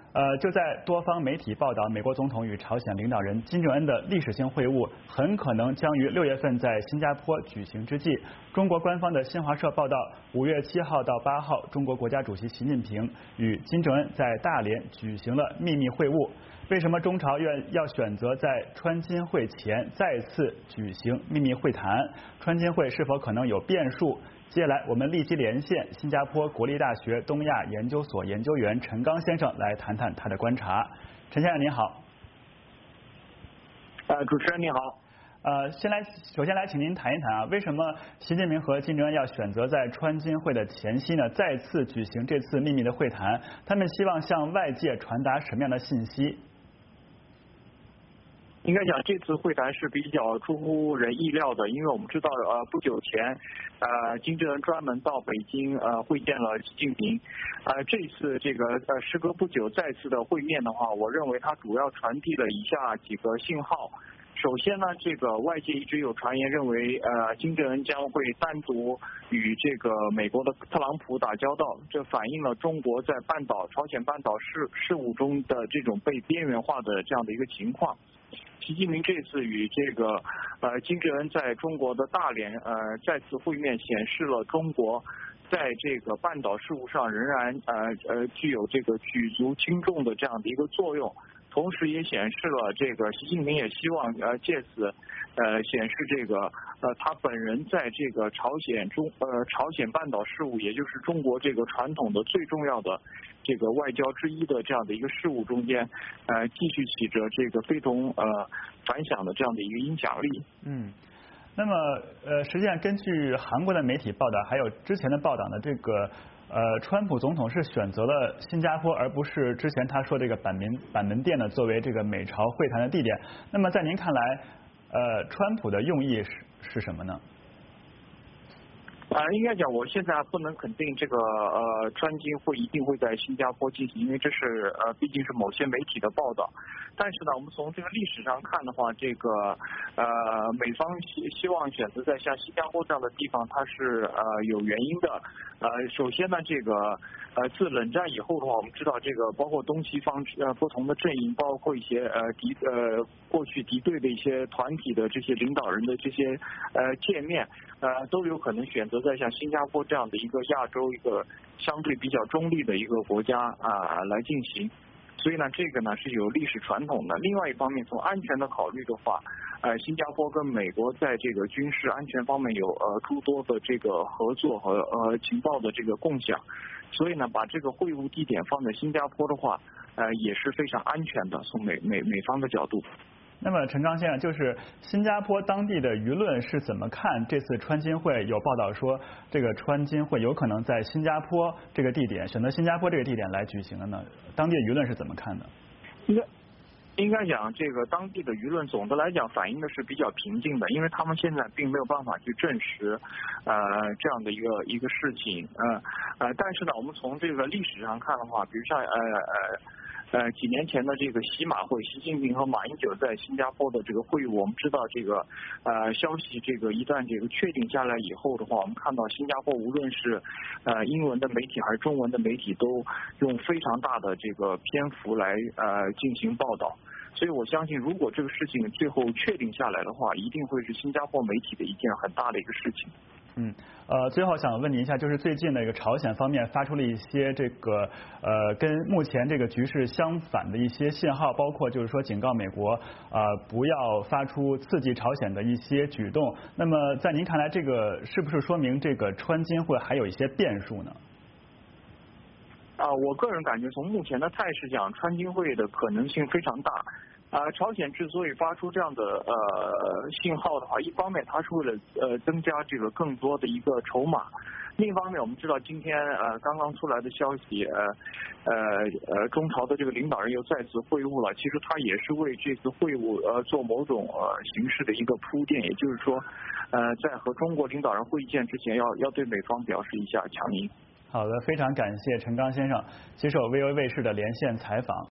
就在多方媒体报道，美国总统与朝鲜领导人金正恩的历史性会晤很可能将于6月份在新加坡举行之际，中国官方的新华社报道，5月7号到8号，中国国家主席习近平与金正恩在大连举行了秘密会晤。为什么中朝要选择在川金会前再次举行秘密会谈？川金会是否可能有变数？接下来我们立即连线新加坡国立大学东亚研究所研究员陈刚先生来谈谈他的观察。陈先生您好。 主持人你好。 首先来请您谈一谈啊，为什么习近平和金正恩要选择在川金会的前夕呢再次举行这次秘密的会谈？他们希望向外界传达什么样的信息？ 应该讲这次会谈是比较出乎人意料的，因为我们知道不久前金正恩专门到北京会见了习近平，这次这个时隔不久再次的会面的话，我认为它主要传递了以下几个信号。首先呢，这个外界一直有传言认为金正恩将会单独与这个美国的特朗普打交道，这反映了中国在朝鲜半岛事务中的这种被边缘化的这样的一个情况。习近平这次与这个金正恩在中国的大连再次会面，显示了中国在这个半岛事务上仍然具有这个举足轻重的这样的一个作用。同时也显示了这个习近平也希望借此显示这个他本人在这个朝鲜半岛事务，也就是中国这个传统的最重要的这个外交之一的这样的一个事务中间继续起着这个非同凡响的这样的一个影响力。 那么实际上根据韩国的媒体报道，还有之前的报道呢，这个川普总统是选择了新加坡，而不是之前他说这个板门店呢作为这个美朝会谈的地点。那么在您看来，川普的用意是什么呢？ 应该讲，我现在不能肯定这个川金会一定会在新加坡进行，因为这是毕竟是某些媒体的报道。但是呢，我们从这个历史上看的话，这个美方希望选择在像新加坡这样的地方，它是有原因的。首先呢，这个自冷战以后的话，我们知道这个包括东西方不同的阵营，包括一些过去敌对的一些团体的这些领导人的这些见面，都有可能选择在像新加坡这样的一个亚洲一个相对比较中立的一个国家来进行。所以呢，这个呢是有历史传统的。另外一方面，从安全的考虑的话，新加坡跟美国在这个军事安全方面有诸多的这个合作和情报的这个共享。所以呢，把这个会晤地点放在新加坡的话，也是非常安全的，从美方的角度。 那么陈刚先生，就是新加坡当地的舆论是怎么看这次川金会？有报道说，这个川金会有可能在新加坡这个地点选择新加坡这个地点来举行的呢？当地舆论是怎么看的？ 应该讲，这个当地的舆论总的来讲反映的是比较平静的，因为他们现在并没有办法去证实这样的一个事情。但是呢，我们从这个历史上看的话，比如像几年前的这个习马会，习近平和马英九在新加坡的这个会晤，我们知道这个消息这个一旦这个确定下来以后的话，我们看到新加坡无论是英文的媒体还是中文的媒体都用非常大的这个篇幅来进行报道。所以我相信，如果这个事情最后确定下来的话，一定会是新加坡媒体的一件很大的一个事情。 最后想问您一下，就是最近那个朝鲜方面发出了一些这个跟目前这个局势相反的一些信号，包括就是说警告美国不要发出刺激朝鲜的一些举动。那么在您看来，这个是不是说明这个川金会还有一些变数呢？ 我个人感觉，从目前的态势讲，川金会的可能性非常大。朝鲜之所以发出这样的信号的话，一方面它是为了增加这个更多的一个筹码，另一方面我们知道今天刚刚出来的消息，中朝的这个领导人又再次会晤了，其实他也是为这次会晤做某种形式的一个铺垫，也就是说在和中国领导人会见之前要对美方表示一下强硬。 好的，非常感谢陈刚先生接受 VOA 卫视的连线采访。